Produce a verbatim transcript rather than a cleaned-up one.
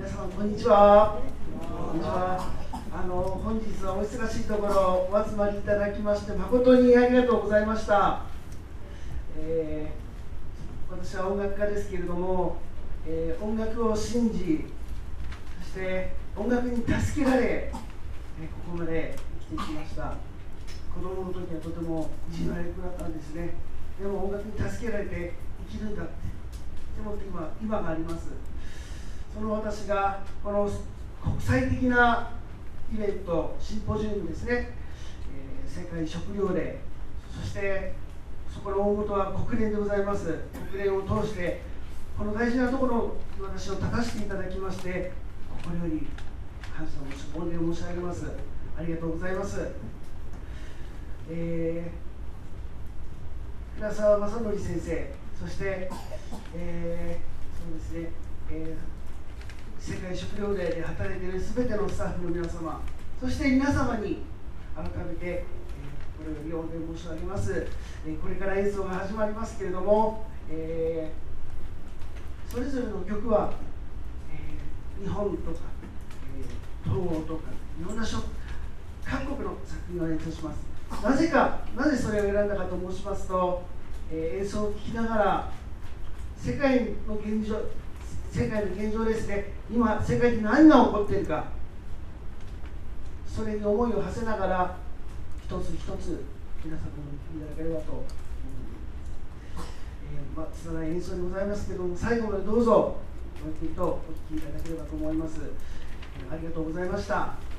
皆様こんにちは。こんにちは。あの本日はお忙しいところお集まりいただきまして誠にありがとうございました。えー、私は音楽家ですけれども、えー、音楽を信じ、そして音楽に助けられ、えー、ここまで生きてきました。子供の時はとてもいじめられてだったんですね。でも音楽に助けられて生きるんだって、でも今今があります。その私がこの国際的なイベント、シンポジウムですね、えー、世界食糧デー、そしてそこの大元は国連でございます。国連を通してこの大事なところに私を立たせていただきまして、心より感謝を申し御礼を申し上げます。ありがとうございます。えー、平沢正則先生、そして、えー、そうですね、えー世界食糧デーで働いているすべてのスタッフの皆様、そして皆様に改めて、えー、これをお礼申し上げます。えー、これから演奏が始まりますけれども、えー、それぞれの曲は、えー、日本とか、えー、東欧とかいろんな諸各国の作品を演奏します。なぜか、なぜそれを選んだかと申しますと、えー、演奏を聴きながら世界の現状世界の現状ですね、今世界に何が起こっているか、それに思いを馳せながら一つ一つ皆様に聞いていただければと思います。えー、まあ、つらい演奏でございますけれども、最後までどうぞごゆっくりとお聴きいただければと思います。ありがとうございました。